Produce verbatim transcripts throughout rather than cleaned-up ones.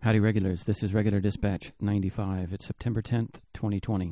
Howdy regulars, this is Regular Dispatch ninety-five. It's September tenth, twenty twenty.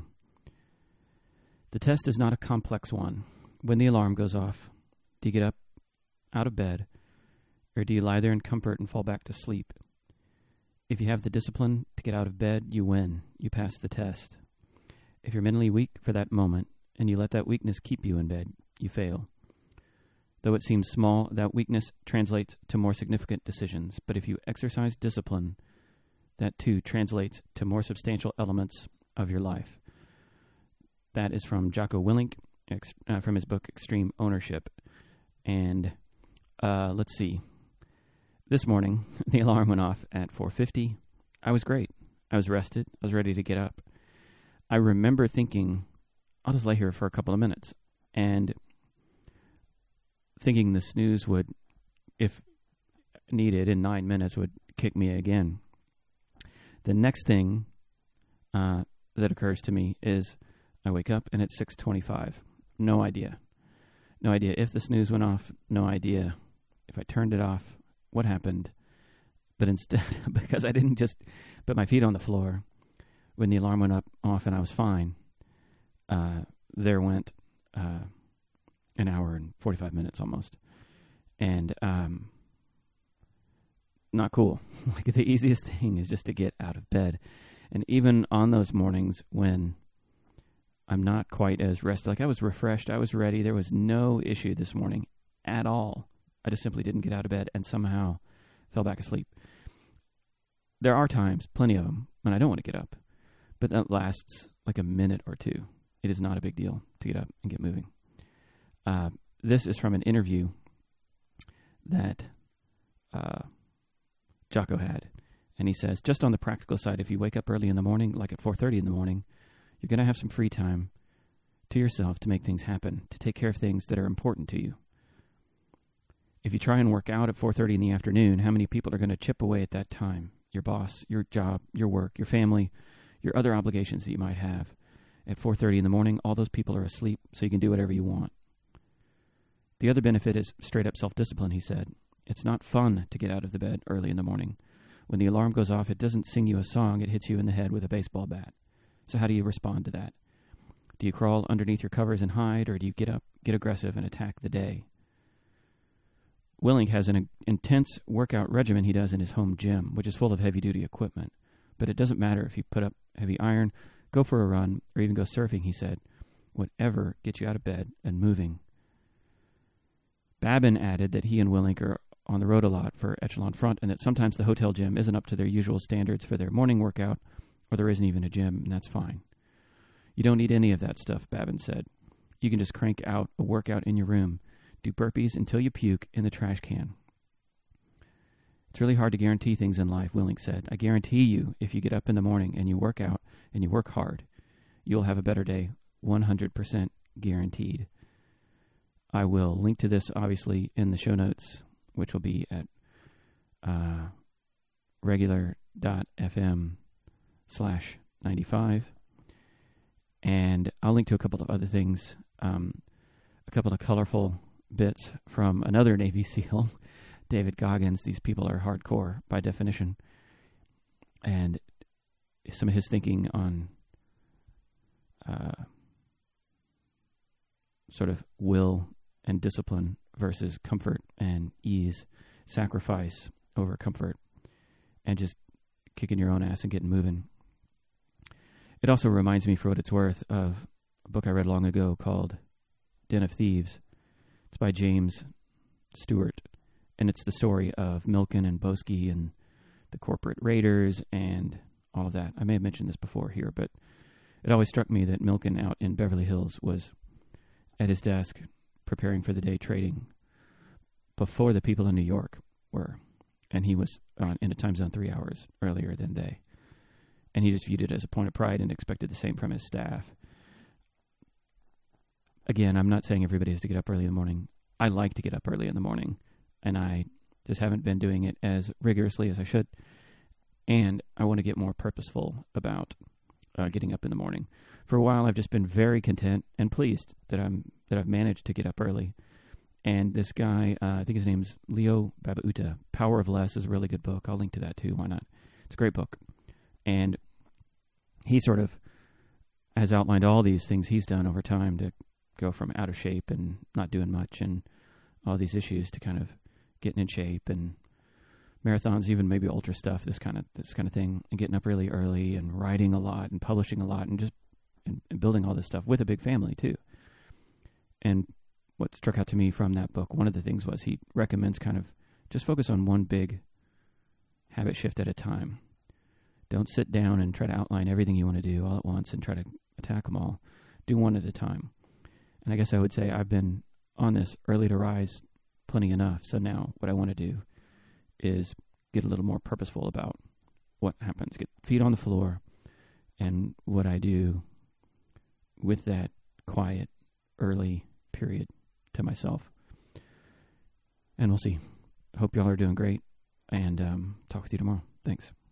The test is not a complex one. When the alarm goes off, do you get up out of bed, or do you lie there in comfort and fall back to sleep? If you have the discipline to get out of bed, you win. You pass the test. If you're mentally weak for that moment, and you let that weakness keep you in bed, you fail. Though it seems small, that weakness translates to more significant decisions. But if you exercise discipline, that too translates to more substantial elements of your life. That is from Jocko Willink, ex- uh, from his book Extreme Ownership. And uh, let's see. This morning, the alarm went off at four fifty. I was great. I was rested. I was ready to get up. I remember thinking, I'll just lay here for a couple of minutes. And thinking the snooze would, if needed, in nine minutes would kick me again. The next thing uh, that occurs to me is I wake up and it's six twenty-five. No idea. No idea if the snooze went off. No idea if I turned it off. What happened? But instead, because I didn't just put my feet on the floor when the alarm went up off and I was fine, uh, there went uh, an hour and forty-five minutes almost. And um, not cool. Like the easiest thing is just to get out of bed. And even on those mornings when I'm not quite as rested, like I was refreshed, I was ready, there was no issue this morning at all. I just simply didn't get out of bed and somehow fell back asleep. There are times, plenty of them, when I don't want to get up. But that lasts like a minute or two. It is not a big deal to get up and get moving. Uh, this is from an interview that uh, Jocko had. And he says, just on the practical side, if you wake up early in the morning, like at four thirty in the morning, you're going to have some free time to yourself to make things happen, to take care of things that are important to you. If you try and work out at four thirty in the afternoon, how many people are going to chip away at that time? Your boss, your job, your work, your family, your other obligations that you might have. At four thirty in the morning, all those people are asleep, so you can do whatever you want. The other benefit is straight-up self-discipline, he said. It's not fun to get out of the bed early in the morning. When the alarm goes off, it doesn't sing you a song, it hits you in the head with a baseball bat. So how do you respond to that? Do you crawl underneath your covers and hide, or do you get up, get aggressive, and attack the day? Willink has an intense workout regimen he does in his home gym, which is full of heavy-duty equipment. But it doesn't matter if you put up heavy iron, go for a run, or even go surfing, he said. Whatever gets you out of bed and moving. Babin added that he and Willink are on the road a lot for Echelon Front, and that sometimes the hotel gym isn't up to their usual standards for their morning workout, or there isn't even a gym, and that's fine. You don't need any of that stuff, Babin said. You can just crank out a workout in your room. Do burpees until you puke in the trash can. It's really hard to guarantee things in life, Willink said. I guarantee you, if you get up in the morning and you work out and you work hard, you'll have a better day, one hundred percent guaranteed. I will link to this, obviously, in the show notes, which will be at uh, regular.fm slash 95. And I'll link to a couple of other things, um, a couple of colorful bits from another Navy SEAL, David Goggins. These people are hardcore by definition. And some of his thinking on uh, sort of will and discipline versus comfort and ease, sacrifice over comfort, and just kicking your own ass and getting moving. It also reminds me, for what it's worth, of a book I read long ago called Den of Thieves. It's by James Stewart, and it's the story of Milken and Boesky and the corporate raiders and all of that. I may have mentioned this before here, but it always struck me that Milken out in Beverly Hills was at his desk preparing for the day trading before the people in New York were, and he was on, in a time zone three hours earlier than they. And he just viewed it as a point of pride and expected the same from his staff. Again, I'm not saying everybody has to get up early in the morning. I like to get up early in the morning, and I just haven't been doing it as rigorously as I should. And I want to get more purposeful about uh, getting up in the morning. For a while, I've just been very content and pleased that I'm that I've managed to get up early. And this guy, uh, I think his name's Leo Babauta, Power of Less is a really good book. I'll link to that too. Why not? It's a great book. And he sort of has outlined all these things he's done over time to go from out of shape and not doing much and all these issues to kind of getting in shape and marathons, even maybe ultra stuff, this kind of this kind of thing, and getting up really early and writing a lot and publishing a lot and just and, and building all this stuff with a big family too. And what struck out to me from that book, one of the things was he recommends kind of just focus on one big habit shift at a time. Don't sit down and try to outline everything you want to do all at once and try to attack them all. Do one at a time. And I guess I would say I've been on this early to rise plenty enough. So now what I want to do is get a little more purposeful about what happens. Get feet on the floor and what I do with that quiet early period to myself. And we'll see. Hope y'all are doing great, and um, talk with you tomorrow. Thanks.